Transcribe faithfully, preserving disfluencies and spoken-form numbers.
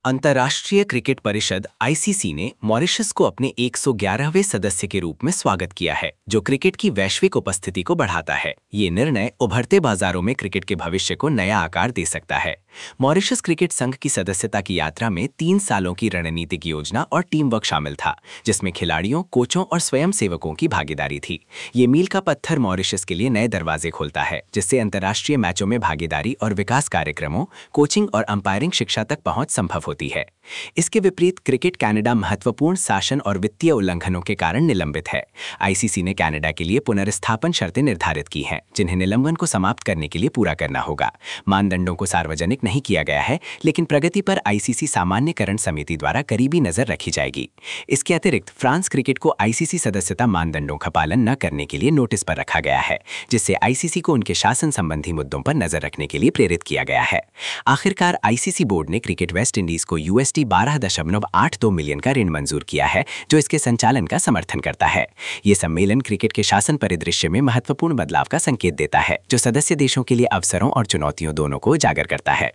अंतर्राष्ट्रीय क्रिकेट परिषद आईसीसी ने मॉरिशस को अपने एक सौ ग्यारहवें सदस्य के रूप में स्वागत किया है, जो क्रिकेट की वैश्विक उपस्थिति को बढ़ाता है। ये निर्णय उभरते बाजारों में क्रिकेट के भविष्य को नया आकार दे सकता है। मॉरिशस क्रिकेट संघ की सदस्यता की यात्रा में तीन सालों की रणनीतिक योजना और टीम वर्क शामिल था, जिसमें खिलाड़ियों, कोचों और स्वयंसेवकों की भागीदारी थी। ये मील का पत्थर मॉरिशस के लिए नए दरवाजे खोलता है, जिससे अंतर्राष्ट्रीय मैचों में भागीदारी और विकास कार्यक्रमों, कोचिंग और अंपायरिंग शिक्षा तक पहुंच संभव होती है। इसके विपरीत क्रिकेट कनाडा महत्वपूर्ण शासन और वित्तीय उल्लंघनों के कारण निलंबित है। आईसीसी ने कनाडा के लिए पुनर्स्थापन शर्तें निर्धारित की हैं, जिन्हें निलंबन को समाप्त करने के लिए पूरा करना होगा। मानदंडों को सार्वजनिक नहीं किया गया है, लेकिन प्रगति पर आईसीसी सामान्यकरण समिति द्वारा करीबी नजर रखी जाएगी। इसके अतिरिक्त फ्रांस क्रिकेट को आईसीसी सदस्यता मानदंडों का पालन न करने के लिए नोटिस पर रखा गया है, जिससे आईसीसी को उनके शासन संबंधी मुद्दों पर नजर रखने के लिए प्रेरित किया गया है। आखिरकार आईसीसी बोर्ड ने क्रिकेट वेस्ट इंडीज को यूएसडी बारह दशमलव आठ दो मिलियन का ऋण मंजूर किया है, जो इसके संचालन का समर्थन करता है। ये सम्मेलन क्रिकेट के शासन परिदृश्य में महत्वपूर्ण बदलाव का संकेत देता है, जो सदस्य देशों के लिए अवसरों और चुनौतियों दोनों को उजागर करता है।